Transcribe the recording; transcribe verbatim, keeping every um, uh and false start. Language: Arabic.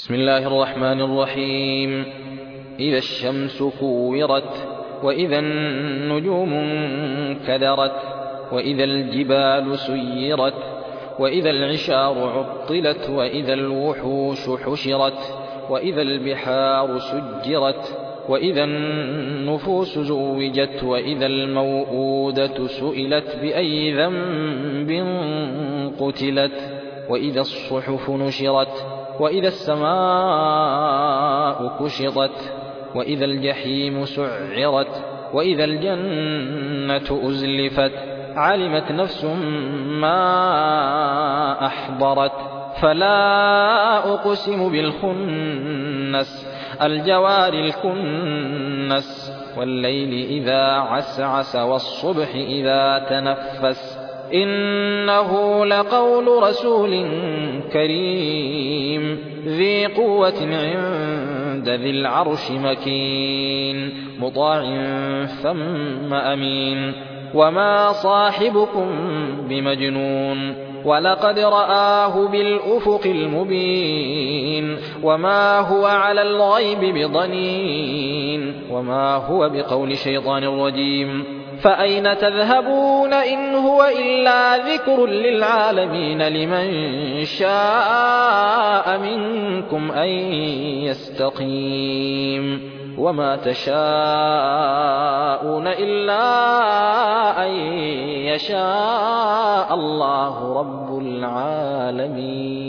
بسم الله الرحمن الرحيم. إذا الشمس كورت، وإذا النجوم انكدرت، وإذا الجبال سيرت، وإذا العشار عطلت، وإذا الوحوش حشرت، وإذا البحار سجرت، وإذا النفوس زوجت، وإذا الموءودة سئلت بأي ذنب قتلت، وإذا الصحف نشرت، وإذا السماء كشطت، وإذا الجحيم سعرت، وإذا الجنة أزلفت، علمت نفس ما أحضرت. فلا أقسم بالخنس، الجوار الكنس، والليل إذا عسعس، والصبح إذا تنفس، إنه لقول رسول كريم ذي قوة عند ذي العرش مكين، مطاع ثم أمين. وما صاحبكم بمجنون، ولقد رآه بالأفق المبين، وما هو على الغيب بضنين، وما هو بقول شيطان رجيم. فأين تذهبون إن هو إلا ذكر للعالمين، لمن شاء منكم أن يستقيم. وما تشاءون إلا أن يشاء الله رب العالمين.